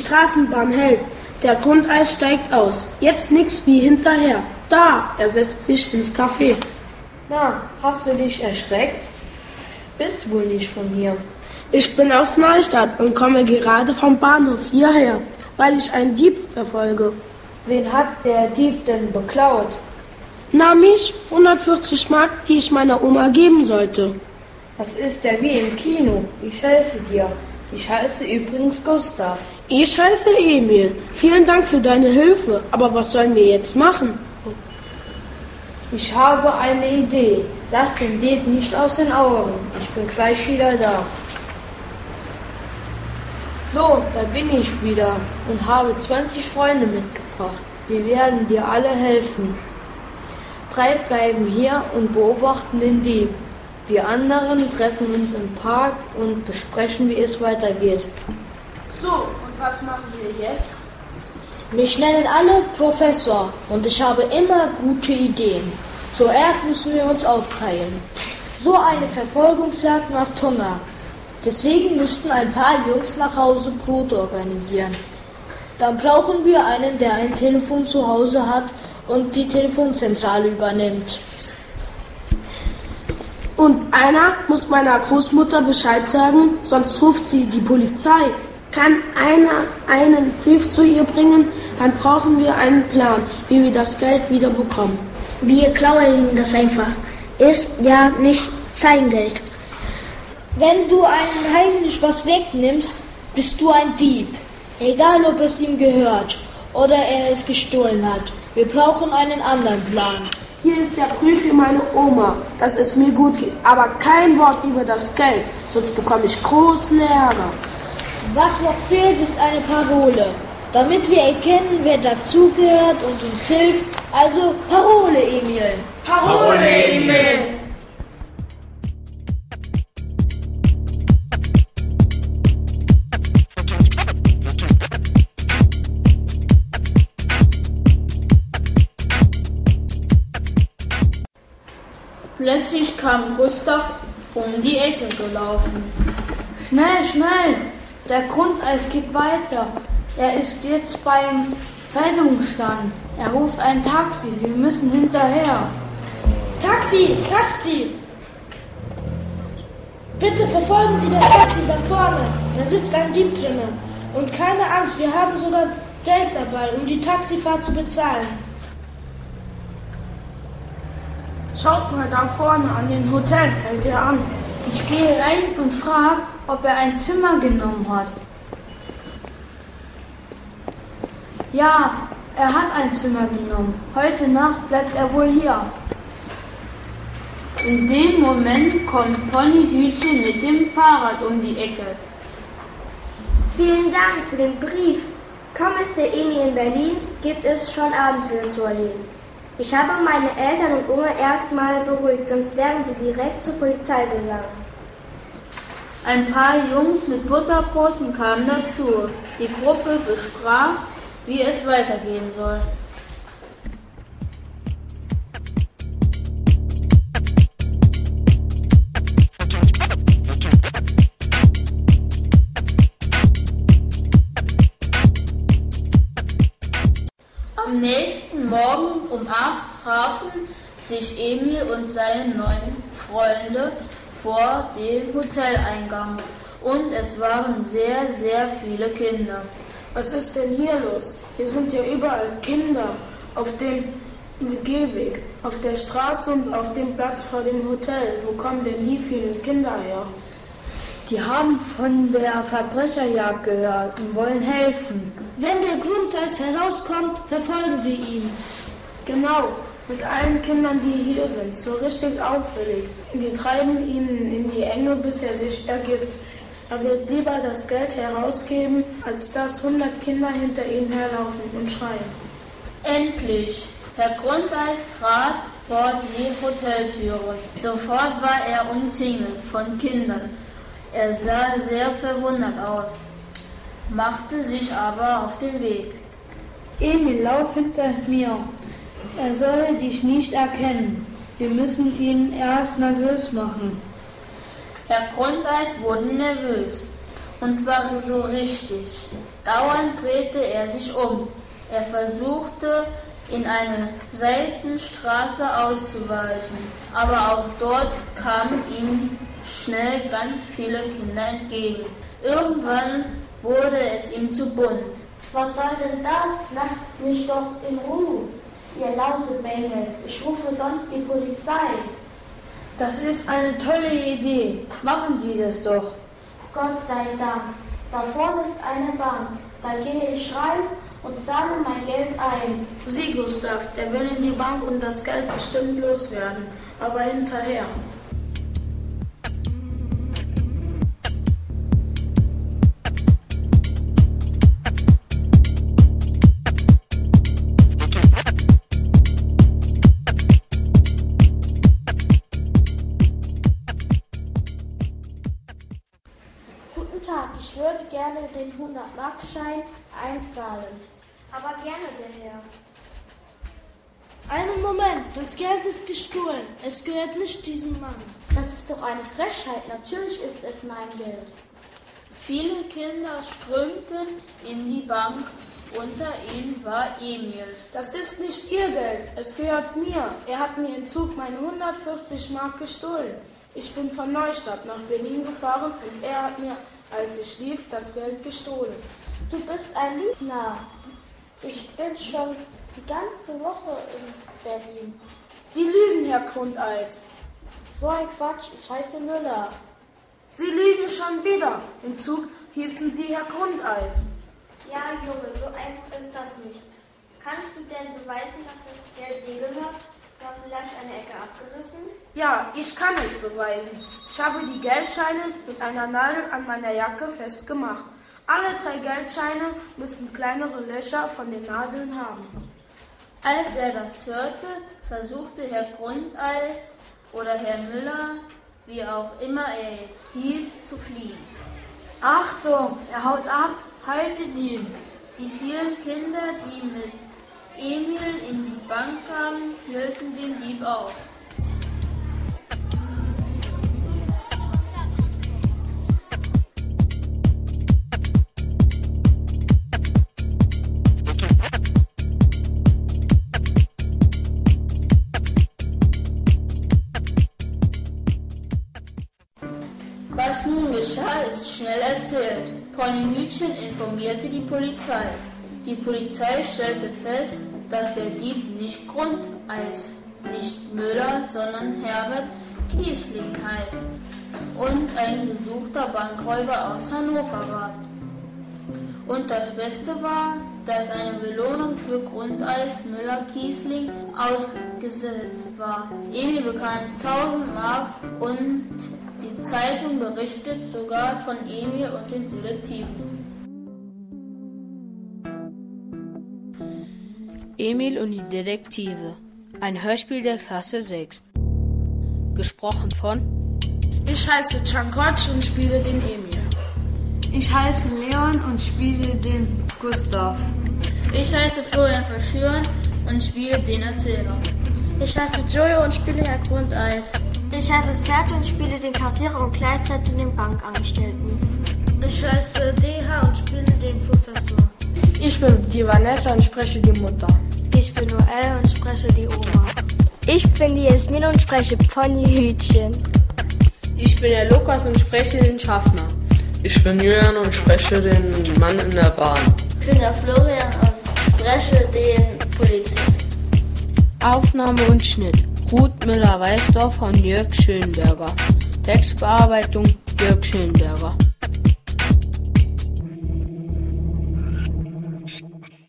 Straßenbahn hält. Der Grundeis steigt aus. Jetzt nix wie hinterher. Da, er setzt sich ins Café. Na, hast du dich erschreckt? Bist wohl nicht von hier. Ich bin aus Neustadt und komme gerade vom Bahnhof hierher, weil ich einen Dieb verfolge. Wen hat der Dieb denn beklaut? Na mich, 140 Mark, die ich meiner Oma geben sollte. Das ist ja wie im Kino. Ich helfe dir. Ich heiße übrigens Gustav. Ich heiße Emil. Vielen Dank für deine Hilfe. Aber was sollen wir jetzt machen? Ich habe eine Idee. Lass den Dieb nicht aus den Augen. Ich bin gleich wieder da. So, da bin ich wieder und habe 20 Freunde mitgebracht. Wir werden dir alle helfen. 3 bleiben hier und beobachten den Dieb. Wir anderen treffen uns im Park und besprechen, wie es weitergeht. So, und was machen wir jetzt? Mich nennen alle Professor und ich habe immer gute Ideen. Zuerst müssen wir uns aufteilen. So eine Verfolgungsjagd macht Hunger. Deswegen müssten ein paar Jungs nach Hause Brot organisieren. Dann brauchen wir einen, der ein Telefon zu Hause hat und die Telefonzentrale übernimmt. Und einer muss meiner Großmutter Bescheid sagen, sonst ruft sie die Polizei. Kann einer einen Brief zu ihr bringen, dann brauchen wir einen Plan, wie wir das Geld wieder bekommen. Wir klauen ihnen das einfach. Ist ja nicht sein Geld. Wenn du einem heimlich was wegnimmst, bist du ein Dieb. Egal, ob es ihm gehört oder er es gestohlen hat. Wir brauchen einen anderen Plan. Hier ist der Brief für meine Oma, dass es mir gut geht. Aber kein Wort über das Geld, sonst bekomme ich großen Ärger. Was noch fehlt, ist eine Parole, damit wir erkennen, wer dazugehört und uns hilft. Also Parole, Emil. Parole, Emil. Plötzlich kam Gustav um die Ecke gelaufen. Schnell, schnell! Der Grundeis geht weiter. Er ist jetzt beim Zeitungsstand. Er ruft ein Taxi. Wir müssen hinterher. Taxi, Taxi! Bitte verfolgen Sie das Taxi da vorne. Da sitzt ein Dieb drinnen. Und keine Angst, wir haben sogar Geld dabei, um die Taxifahrt zu bezahlen. Schaut mal da vorne an den Hotel, hält er an. Ich gehe rein und frage, ob er ein Zimmer genommen hat. Ja, er hat ein Zimmer genommen. Heute Nacht bleibt er wohl hier. In dem Moment kommt Ponyhütchen mit dem Fahrrad um die Ecke. Vielen Dank für den Brief. Kaum ist der Emil in Berlin, gibt es schon Abenteuer zu erleben. Ich habe meine Eltern und Oma erstmal beruhigt, sonst wären sie direkt zur Polizei gegangen. Ein paar Jungs mit Butterbroten kamen dazu. Die Gruppe besprach, wie es weitergehen soll. Am nächsten Morgen um 8 trafen sich Emil und seine 9 Freunde vor dem Hoteleingang und es waren sehr, sehr viele Kinder. Was ist denn hier los? Hier sind ja überall Kinder auf dem Gehweg, auf der Straße und auf dem Platz vor dem Hotel. Wo kommen denn die vielen Kinder her? Die haben von der Verbrecherjagd gehört und wollen helfen. Wenn der Grundeis herauskommt, verfolgen wir ihn. Genau, mit allen Kindern, die hier sind, so richtig auffällig. Wir treiben ihn in die Enge, bis er sich ergibt. Er wird lieber das Geld herausgeben, als dass 100 Kinder hinter ihm herlaufen und schreien. Endlich! Herr Grundeis trat vor die Hoteltüre. Sofort war er umzingelt von Kindern. Er sah sehr verwundert aus, machte sich aber auf den Weg. Emil, lauf hinter mir. Er soll dich nicht erkennen. Wir müssen ihn erst nervös machen. Herr Grundeis wurde nervös Und zwar so richtig. Dauernd drehte er sich um. Er versuchte, in eine Seitenstraße auszuweichen, aber auch dort kamen ihm schnell ganz viele Kinder entgegen. Irgendwann wurde es ihm zu bunt. Was soll denn das? Lasst mich doch in Ruhe, ihr Lausebengel. Ich rufe sonst die Polizei. Das ist eine tolle Idee. Machen Sie das doch. Gott sei Dank. Da vorne ist eine Bank. Da gehe ich rein und zahle mein Geld ein. Sie, Gustav, der will in die Bank und das Geld bestimmt loswerden, aber hinterher. Guten Tag, ich würde gerne den 100-Mark-Schein einzahlen. Aber gerne, der Herr. Einen Moment, das Geld ist gestohlen. Es gehört nicht diesem Mann. Das ist doch eine Frechheit. Natürlich ist es mein Geld. Viele Kinder strömten in die Bank. Unter ihnen war Emil. Das ist nicht Ihr Geld, es gehört mir. Er hat mir im Zug meine 140 Mark gestohlen. Ich bin von Neustadt nach Berlin gefahren und er hat mir, als ich schlief, das Geld gestohlen. Du bist ein Lügner. Ich bin schon die ganze Woche in Berlin. Sie lügen, Herr Grundeis. So ein Quatsch, ich heiße Müller. Sie lügen schon wieder. Im Zug hießen Sie Herr Grundeis. Ja, Junge, so einfach ist das nicht. Kannst du denn beweisen, dass das Geld dir gehört? War vielleicht eine Ecke abgerissen? Ja, ich kann es beweisen. Ich habe die Geldscheine mit einer Nadel an meiner Jacke festgemacht. Alle 3 Geldscheine müssen kleinere Löcher von den Nadeln haben. Als er das hörte, versuchte Herr Grundeis oder Herr Müller, wie auch immer er jetzt hieß, zu fliehen. Achtung, er haut ab, haltet ihn. Die vielen Kinder, die mit Emil in die Bank kamen, hielten den Dieb auf. Was nun geschah, ist schnell erzählt. Ponyhütchen informierte die Polizei. Die Polizei stellte fest, dass der Dieb nicht Grundeis, nicht Müller, sondern Herbert Kiesling heißt und ein gesuchter Bankräuber aus Hannover war. Und das Beste war, dass eine Belohnung für Grundeis Müller Kiesling ausgesetzt war. Emil bekam 1000 Mark und die Zeitung berichtet sogar von Emil und den Detektiven. Emil und die Detektive. Ein Hörspiel der Klasse 6. Gesprochen von: Ich heiße Cankotsch und spiele den Emil. Ich heiße Leon und spiele den Gustav. Ich heiße Florian Verschüren und spiele den Erzähler. Ich heiße Jojo und spiele Herr Grundeis. Ich heiße Serto und spiele den Kassierer und gleichzeitig den Bankangestellten. Ich heiße DH und spiele den Professor. Ich bin die Vanessa und spreche die Mutter. Ich bin Noelle und spreche die Oma. Ich bin die Jasmin und spreche Ponyhütchen. Ich bin der Lukas und spreche den Schaffner. Ich bin Julian und spreche den Mann in der Bahn. Ich bin der Florian und spreche den Polizisten. Aufnahme und Schnitt: Ruth Müller-Weißdorfer und Jörg Schönberger. Textbearbeitung: Jörg Schönberger.